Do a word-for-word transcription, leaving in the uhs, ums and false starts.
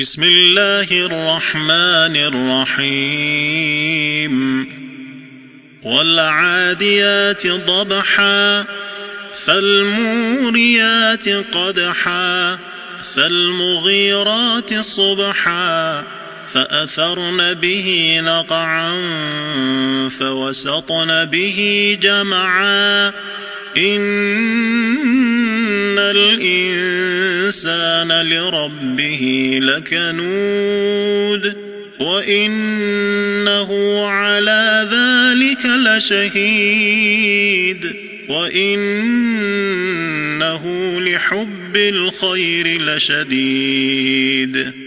بسم الله الرحمن الرحيم والعاديات ضبحا فالموريات قدحا فالمغيرات صبحا فأثرن به نقعا فوسطن به جمعا إن الإنسان لربه لكنود وإنه على ذلك لشهيد وإنه لحب الخير لشديد